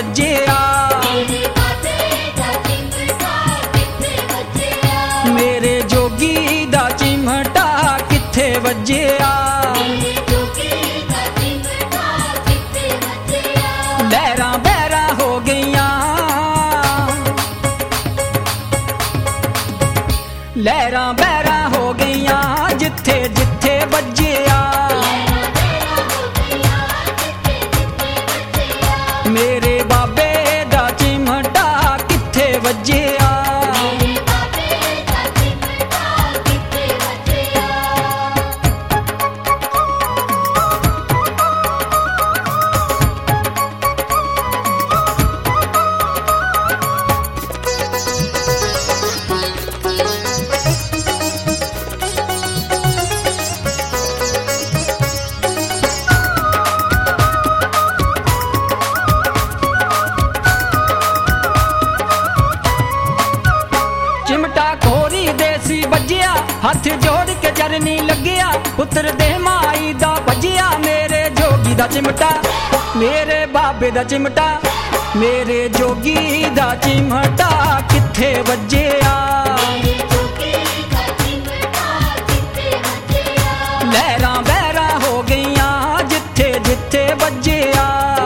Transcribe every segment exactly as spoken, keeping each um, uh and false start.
वज्जिया, मेरे जोगी दा चिमटा किथे वज्जिया। लहरां बहरां हो गईयां, लहरां बहरां हो गईयां जिथे जिथे वज्जिया, मेरे बाबे दा चिमटा किथे वज्जिया। चिमटा खोरी देसी बज्जिया, हथ जोड़ के चरनी लगिया, पुत्र दे माई दा बज्जिया, मेरे जोगी दा चिमटा, मेरे बाबे दा चिमटा, मेरे जोगी दा चिमटा किथे वज्जिया। लहरां बहरां हो गईयां जिथे जिथे वज्जिया,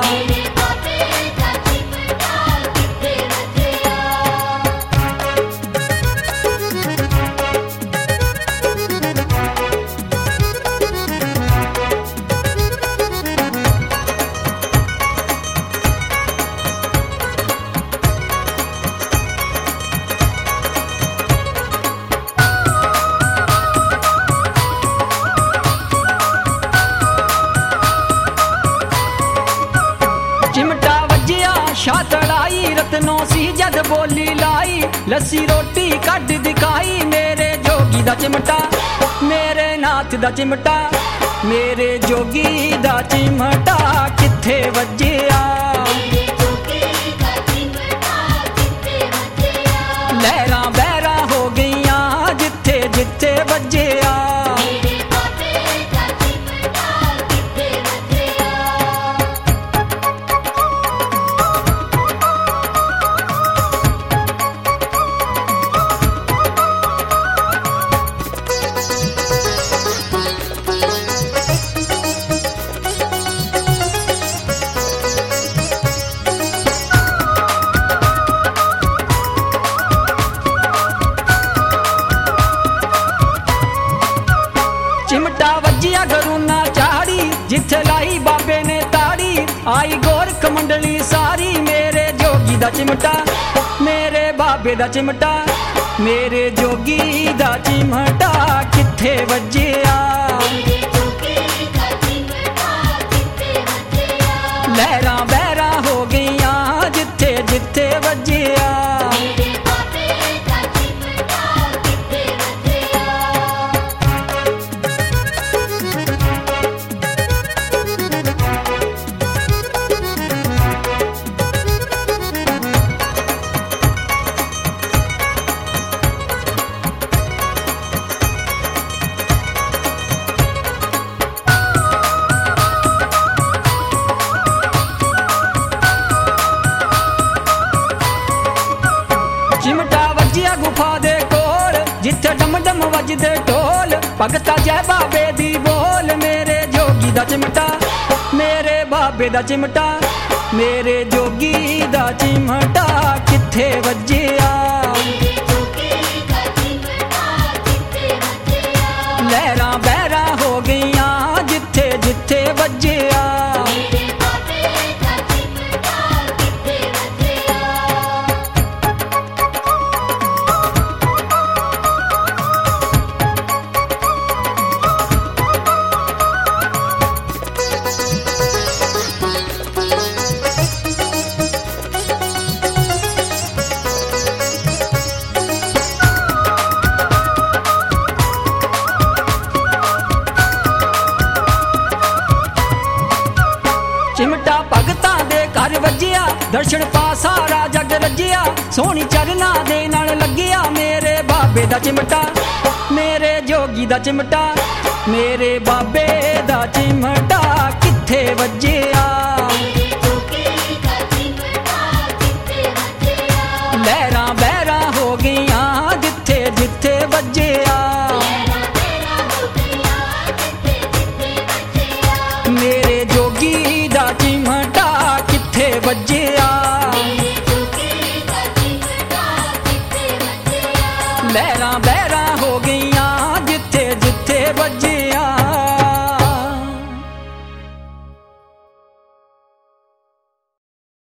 चिमटा वज्जिया शातड़ाई, रत्नों सी जद बोली लाई, लस्सी रोटी कड दिखाई, मेरे जोगी दा चिमटा, मेरे नाथ दा चिमटा, मेरे जोगी दा चिमटा किथे वज्जिया। लहरां बहरां हो गईयां जिथे जिथे वज्जिया, चिमटा वज्जिया गरुना चाड़ी, जिथे लाई बाबे ने ताड़ी, आई गोरख मंडली सारी, मेरे जोगी दा चिमटा, मेरे बाबे दा चिमटा, मेरे जोगी दा चिमटा किथे वज्जिया। लहरां बहरां हो गईयां जिथे जिथे वज्जिया, चिमटा वज्जिया गुफा दे कोल, जिथे डम डम वजदे ढोल, भगता जय बाबे दी बोल, मेरे जोगी दा चिमटा, मेरे बाबे दा चिमटा, मेरे जोगी दा चिमटा किथे वज्जिया। लहरां बहरां हो गईयां जिथे जिथे वज्जिया, चिमटा भगतां दे घर वज्जिया, दर्शन पा सारा जग रज्जिया, सोहनी चरना दे नाल लगिया, मेरे बाबे दा चिमटा, मेरे जोगी दा चिमटा, मेरे बाबे दा चिमटा किथे वज्जिया। ਵੱਜੇ